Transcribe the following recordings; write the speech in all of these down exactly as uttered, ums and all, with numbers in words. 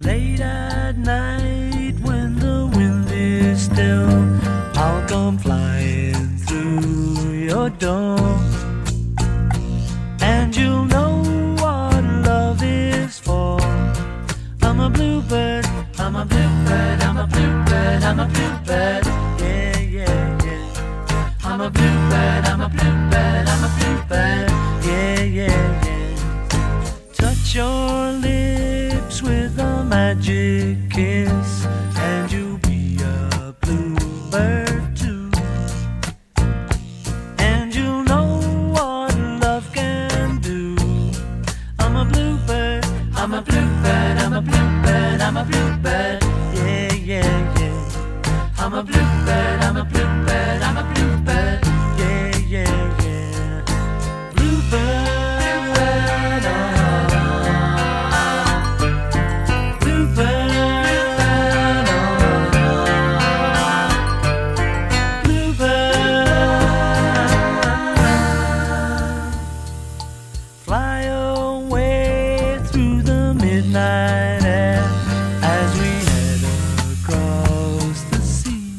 Late at night when the wind is still, I'll come flying through your door, and you'll know what love is for. I'm a bluebird, I'm a bluebird, I'm a bluebird, I'm a bluebird, yeah, yeah, yeah. I'm a bluebird, I'm a bluebird, I'm a bluebird, yeah, yeah, yeah. Touch your lips with a magic kiss, and you'll be a bluebird too. And you'll know what love can do. I'm a bluebird, I'm a bluebird, I'm a bluebird, I'm a bluebird, yeah, yeah, yeah. I'm a bluebird, I'm a bluebird, I'm a bluebird, yeah, yeah, yeah. Bluebird. Night air as we head across the sea,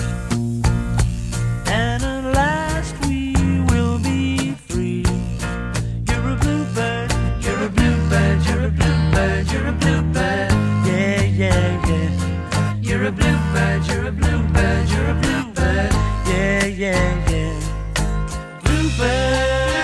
and at last we will be free. You're a bluebird, you're a bluebird, you're a bluebird, you're a bluebird, yeah, yeah, yeah. You're a bluebird, you're a bluebird, you're a bluebird, yeah, yeah, yeah. Bluebird.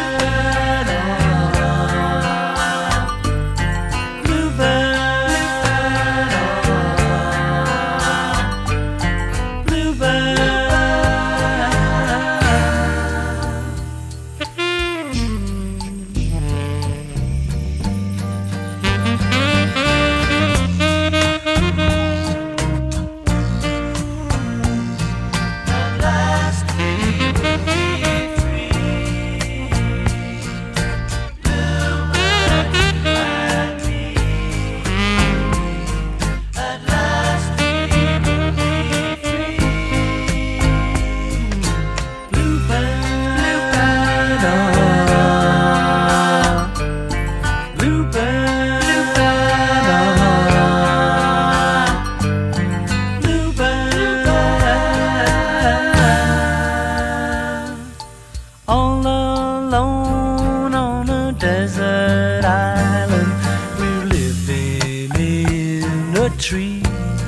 All alone on a desert island, we're living in a tree,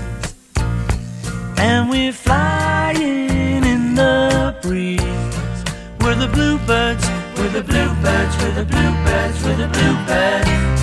and we're flying in the breeze. We're the bluebirds, we're the bluebirds, we're the bluebirds, we're the bluebirds.